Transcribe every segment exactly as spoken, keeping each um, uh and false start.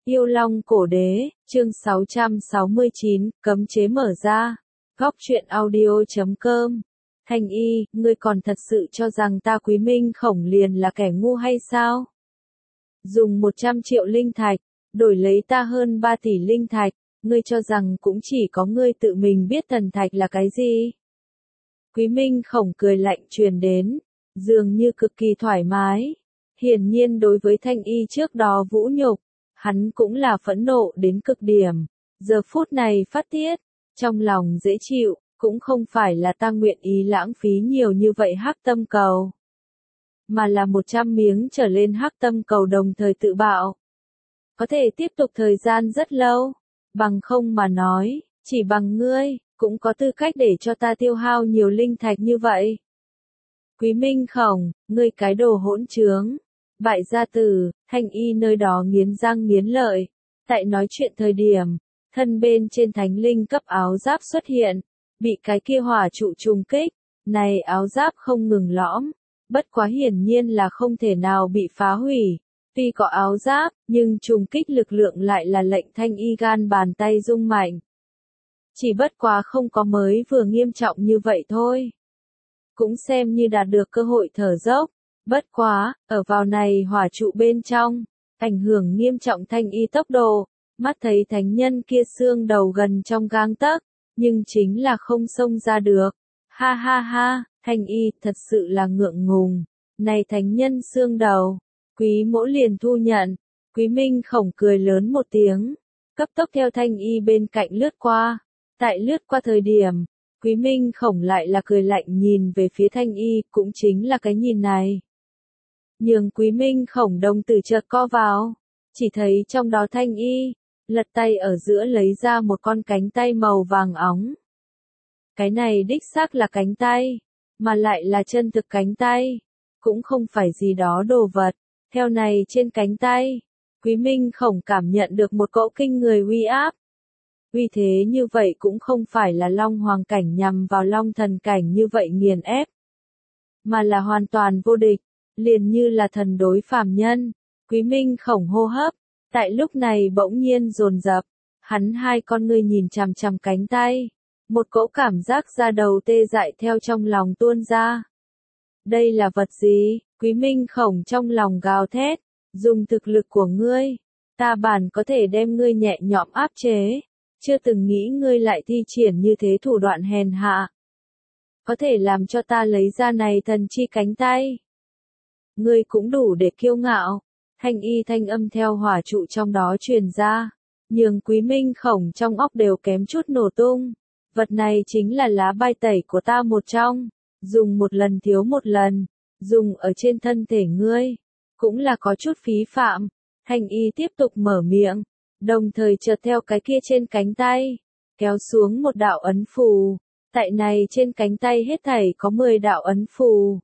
Yêu Long Cổ Đế, chương sáu trăm sáu mươi chín, cấm chế mở ra. Góc truyện audio chấm com. Thanh Y, ngươi còn thật sự cho rằng ta Quý Minh Khổng liền là kẻ ngu hay sao? Dùng một trăm triệu linh thạch, đổi lấy ta hơn ba tỷ linh thạch, ngươi cho rằng cũng chỉ có ngươi tự mình biết thần thạch là cái gì? Quý Minh Khổng cười lạnh truyền đến, dường như cực kỳ thoải mái. Hiển nhiên đối với Thanh Y trước đó vũ nhục, hắn cũng là phẫn nộ đến cực điểm. Giờ phút này phát tiết, trong lòng dễ chịu, cũng không phải là ta nguyện ý lãng phí nhiều như vậy hắc tâm cầu, mà là một trăm miếng trở lên hắc tâm cầu đồng thời tự bạo. Có thể tiếp tục thời gian rất lâu, bằng không mà nói, chỉ bằng ngươi, cũng có tư cách để cho ta tiêu hao nhiều linh thạch như vậy. Quý Minh Khổng, ngươi cái đồ hỗn trướng. Bại gia tử, Thanh Y nơi đó nghiến răng nghiến lợi. Tại nói chuyện thời điểm, thân bên trên thánh linh cấp áo giáp xuất hiện, bị cái kia hỏa trụ trùng kích, này áo giáp không ngừng lõm, bất quá hiển nhiên là không thể nào bị phá hủy. Tuy có áo giáp, nhưng trùng kích lực lượng lại là lệnh Thanh Y gan bàn tay rung mạnh. Chỉ bất quá không có mới vừa nghiêm trọng như vậy thôi. Cũng xem như đạt được cơ hội thở dốc. Bất quá, ở vào này hỏa trụ bên trong, ảnh hưởng nghiêm trọng Thanh Y tốc độ, mắt thấy thánh nhân kia xương đầu gần trong gang tấc, nhưng chính là không xông ra được. Ha ha ha, Thanh Y thật sự là ngượng ngùng. Này thánh nhân xương đầu, Quý mỗ liền thu nhận. Quý Minh Khổng cười lớn một tiếng, cấp tốc theo Thanh Y bên cạnh lướt qua. Tại lướt qua thời điểm, Quý Minh Khổng lại là cười lạnh nhìn về phía Thanh Y, cũng chính là cái nhìn này. Nhưng Quý Minh Khổng đồng tử chợt co vào, chỉ thấy trong đó Thanh Y, lật tay ở giữa lấy ra một con cánh tay màu vàng óng. Cái này đích xác là cánh tay, mà lại là chân thực cánh tay, cũng không phải gì đó đồ vật. Theo này trên cánh tay, Quý Minh Khổng cảm nhận được một cỗ kinh người uy áp. Uy thế như vậy cũng không phải là Long Hoàng cảnh nhằm vào Long Thần cảnh như vậy nghiền ép, mà là hoàn toàn vô địch. Liền như là thần đối phàm nhân. Quý Minh Khổng hô hấp, tại lúc này bỗng nhiên dồn dập, hắn hai con ngươi nhìn chằm chằm cánh tay, một cỗ cảm giác da đầu tê dại theo trong lòng tuôn ra. Đây là vật gì? Quý Minh Khổng trong lòng gào thét, dùng thực lực của ngươi, ta bản có thể đem ngươi nhẹ nhõm áp chế, chưa từng nghĩ ngươi lại thi triển như thế thủ đoạn hèn hạ. Có thể làm cho ta lấy ra này thần chi cánh tay. Ngươi cũng đủ để kiêu ngạo. Thanh Y thanh âm theo hỏa trụ trong đó truyền ra, nhưng Quý Minh Khổng trong óc đều kém chút nổ tung. Vật này chính là lá bài tẩy của ta một trong, dùng một lần thiếu một lần, dùng ở trên thân thể ngươi, cũng là có chút phí phạm. Thanh Y tiếp tục mở miệng, đồng thời chợt theo cái kia trên cánh tay, kéo xuống một đạo ấn phù. Tại này trên cánh tay hết thảy có mười đạo ấn phù.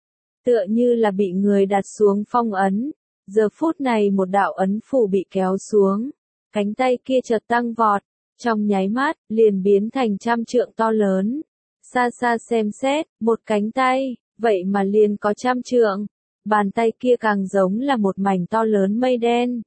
Tựa như là bị người đặt xuống phong ấn, giờ phút này một đạo ấn phù bị kéo xuống, cánh tay kia chợt tăng vọt, trong nháy mắt, liền biến thành trăm trượng to lớn. Xa xa xem xét, một cánh tay, vậy mà liền có trăm trượng, bàn tay kia càng giống là một mảnh to lớn mây đen.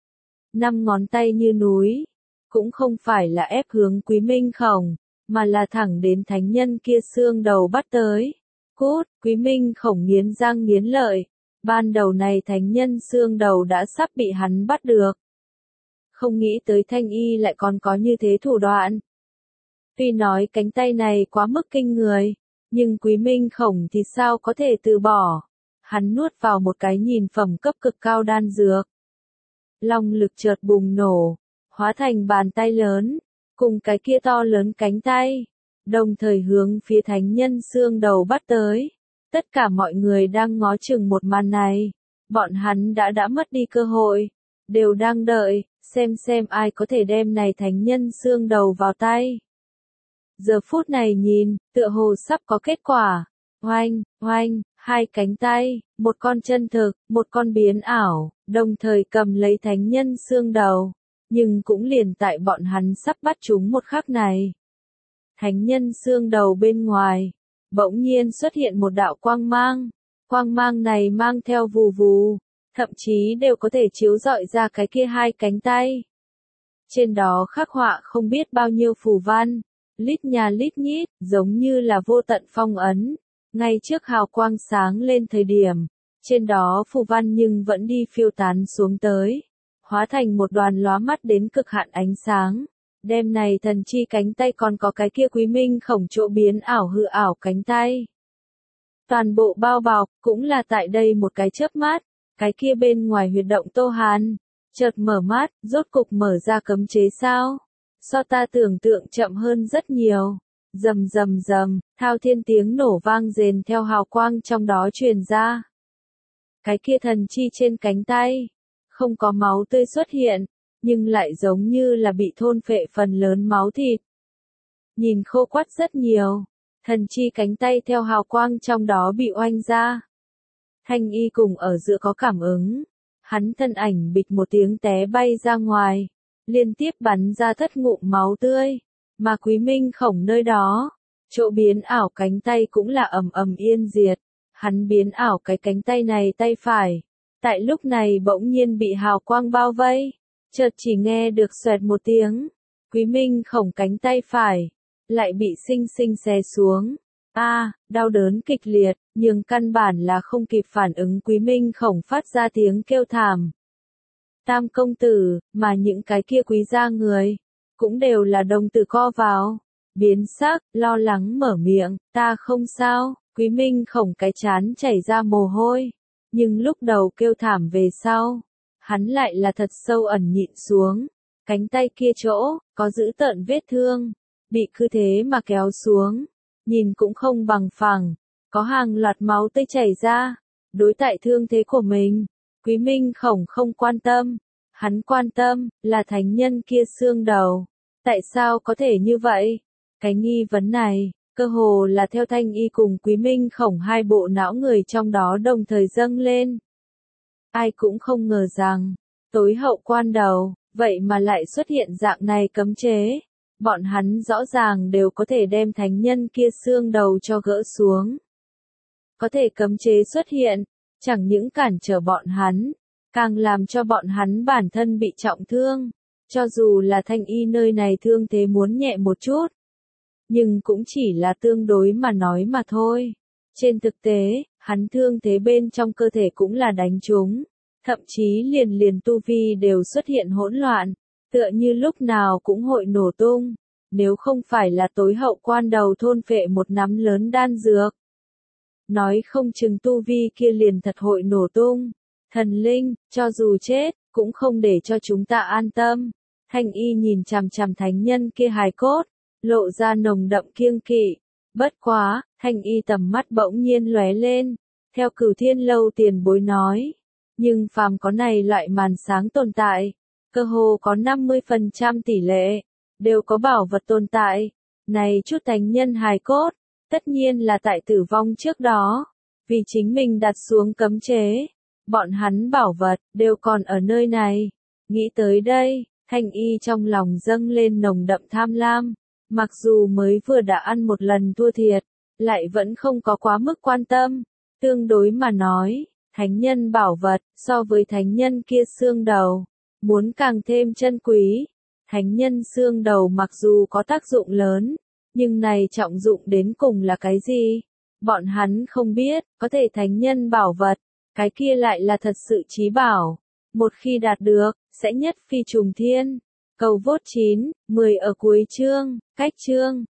Năm ngón tay như núi, cũng không phải là ép hướng Quý Minh Khổng, mà là thẳng đến thánh nhân kia xương đầu bắt tới. Cút, Quý Minh Khổng nghiến răng nghiến lợi, ban đầu này thánh nhân xương đầu đã sắp bị hắn bắt được. Không nghĩ tới Thanh Y lại còn có như thế thủ đoạn. Tuy nói cánh tay này quá mức kinh người, nhưng Quý Minh Khổng thì sao có thể từ bỏ. Hắn nuốt vào một cái nhìn phẩm cấp cực cao đan dược. Long lực chợt bùng nổ, hóa thành bàn tay lớn, cùng cái kia to lớn cánh tay, đồng thời hướng phía thánh nhân xương đầu bắt tới. Tất cả mọi người đang ngó chừng một màn này, bọn hắn đã đã mất đi cơ hội, đều đang đợi, xem xem ai có thể đem này thánh nhân xương đầu vào tay. Giờ phút này nhìn, tựa hồ sắp có kết quả. Oanh, oanh, hai cánh tay, một con chân thực, một con biến ảo, đồng thời cầm lấy thánh nhân xương đầu, nhưng cũng liền tại bọn hắn sắp bắt chúng một khắc này. Thánh nhân xương đầu bên ngoài, bỗng nhiên xuất hiện một đạo quang mang, quang mang này mang theo vù vù, thậm chí đều có thể chiếu rọi ra cái kia hai cánh tay. Trên đó khắc họa không biết bao nhiêu phù văn, lít nhà lít nhít, giống như là vô tận phong ấn. Ngay trước hào quang sáng lên thời điểm, trên đó phù văn nhưng vẫn đi phiêu tán xuống tới, hóa thành một đoàn lóa mắt đến cực hạn ánh sáng. Đêm này thần chi cánh tay còn có cái kia quý minh khổng chỗ biến ảo hư ảo cánh tay. Toàn bộ bao bọc, cũng là tại đây một cái chớp mắt, cái kia bên ngoài huyệt động Tô Hàn, chợt mở mắt, rốt cục mở ra cấm chế sao? So ta tưởng tượng chậm hơn rất nhiều. Rầm rầm rầm, thao thiên tiếng nổ vang rền theo hào quang trong đó truyền ra. Cái kia thần chi trên cánh tay, không có máu tươi xuất hiện, nhưng lại giống như là bị thôn phệ phần lớn máu thịt. Nhìn khô quắt rất nhiều, thần chi cánh tay theo hào quang trong đó bị oanh ra. Thanh y cùng ở giữa có cảm ứng, hắn thân ảnh bịch một tiếng té bay ra ngoài, liên tiếp bắn ra thất ngụm máu tươi, mà Quý Minh Khổng nơi đó, chỗ biến ảo cánh tay cũng là ầm ầm yên diệt, hắn biến ảo cái cánh tay này tay phải, tại lúc này bỗng nhiên bị hào quang bao vây, chợt chỉ nghe được xoẹt một tiếng, Quý Minh Khổng cánh tay phải, lại bị sinh sinh xé xuống. A, à, đau đớn kịch liệt, nhưng căn bản là không kịp phản ứng Quý Minh Khổng phát ra tiếng kêu thảm. Tam công tử, mà những cái kia quý gia người, cũng đều là đồng tử co vào, biến sắc, lo lắng mở miệng, ta không sao, Quý Minh Khổng cái chán chảy ra mồ hôi, nhưng lúc đầu kêu thảm về sau, hắn lại là thật sâu ẩn nhịn xuống, cánh tay kia chỗ, có giữ tợn vết thương, bị cứ thế mà kéo xuống. Nhìn cũng không bằng phẳng, có hàng loạt máu tươi chảy ra, đối tại thương thế của mình, Quý Minh Khổng không quan tâm, hắn quan tâm, là thánh nhân kia xương đầu, tại sao có thể như vậy? Cái nghi vấn này, cơ hồ là theo Thanh y cùng Quý Minh Khổng hai bộ não người trong đó đồng thời dâng lên. Ai cũng không ngờ rằng, tối hậu quan đầu, vậy mà lại xuất hiện dạng này cấm chế. Bọn hắn rõ ràng đều có thể đem thánh nhân kia xương đầu cho gỡ xuống. Có thể cấm chế xuất hiện, chẳng những cản trở bọn hắn, càng làm cho bọn hắn bản thân bị trọng thương. Cho dù là Thanh y nơi này thương thế muốn nhẹ một chút, nhưng cũng chỉ là tương đối mà nói mà thôi. Trên thực tế, hắn thương thế bên trong cơ thể cũng là đánh trúng, thậm chí liền liền tu vi đều xuất hiện hỗn loạn. Tựa như lúc nào cũng hội nổ tung, nếu không phải là tối hậu quan đầu thôn phệ một nắm lớn đan dược. Nói không chừng tu vi kia liền thật hội nổ tung. Thần linh, cho dù chết, cũng không để cho chúng ta an tâm. Thanh y nhìn chằm chằm thánh nhân kia hài cốt, lộ ra nồng đậm kiêng kỵ. Bất quá, thanh y tầm mắt bỗng nhiên lóe lên, theo Cửu Thiên Lâu tiền bối nói. Nhưng phàm có này loại màn sáng tồn tại, cơ hồ có năm mươi phần trăm tỷ lệ, đều có bảo vật tồn tại. Này chút thánh nhân hài cốt, tất nhiên là tại tử vong trước đó, vì chính mình đặt xuống cấm chế. Bọn hắn bảo vật, đều còn ở nơi này. Nghĩ tới đây, Thanh y trong lòng dâng lên nồng đậm tham lam. Mặc dù mới vừa đã ăn một lần thua thiệt, lại vẫn không có quá mức quan tâm. Tương đối mà nói, thánh nhân bảo vật, so với thánh nhân kia xương đầu, muốn càng thêm chân quý. Thánh nhân xương đầu mặc dù có tác dụng lớn, nhưng này trọng dụng đến cùng là cái gì? Bọn hắn không biết, có thể thánh nhân bảo vật, cái kia lại là thật sự chí bảo. Một khi đạt được, sẽ nhất phi trùng thiên. Cầu vốt chín, mười ở cuối chương, cách chương.